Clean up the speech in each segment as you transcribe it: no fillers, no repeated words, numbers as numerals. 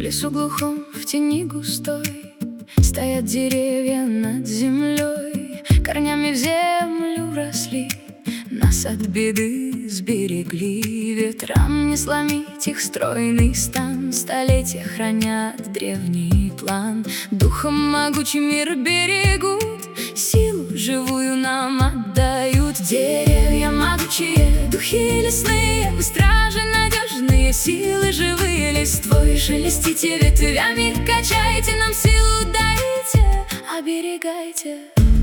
лесу глухом, в тени густой, стоят деревья над землей, корнями в землю росли, нас от беды сберегли. Ветрам не сломить их стройный стан, столетия хранят древний план. Духом могучий мир берегут, силу живую нам отдают. Деревья могучие, духи лесные, вы стражи надежные, силы живые. Листвой шелестите, ветвями качайте, нам силу дайте, оберегайте.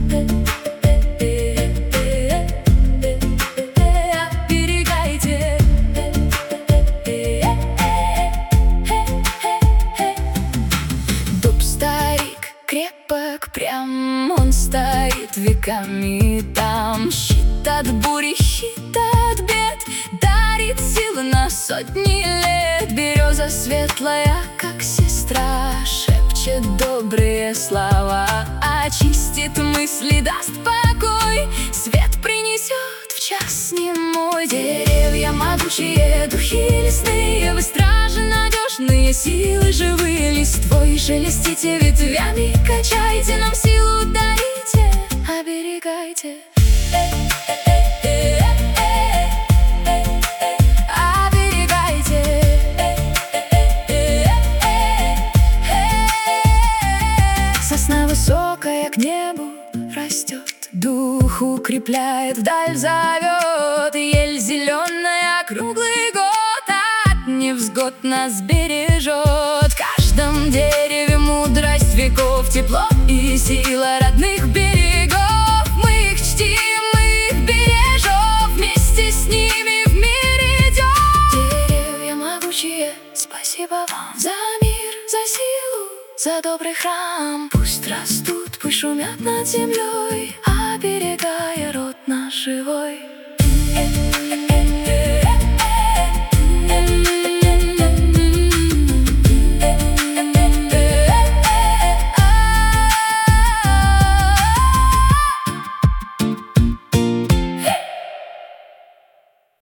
Крепок прям, он стоит веками там. Щит от бури, щит от бед, дарит силы на сотни лет. Береза светлая, как сестра, шепчет добрые слова, очистит мысли, даст покой, свет принесет в час немой. Деревья могучие, духи лесные, вы стражи надежные, силы живые. Листвой шелестите, ветвями качайте, нам силу дарите, оберегайте. Сосна высокая к небу растет, дух укрепляет, вдаль зовет. Ель зеленая круглый год от невзгод нас бережет. В каждом дереве мудрость веков, тепло и сила родных берегов. Мы их чтим, мы их бережем, вместе с ними в мир идем. Деревья могучие, спасибо вам за мир, за силу, за добрый храм. Пусть растут, пусть шумят над землей, оберегая род наш живой.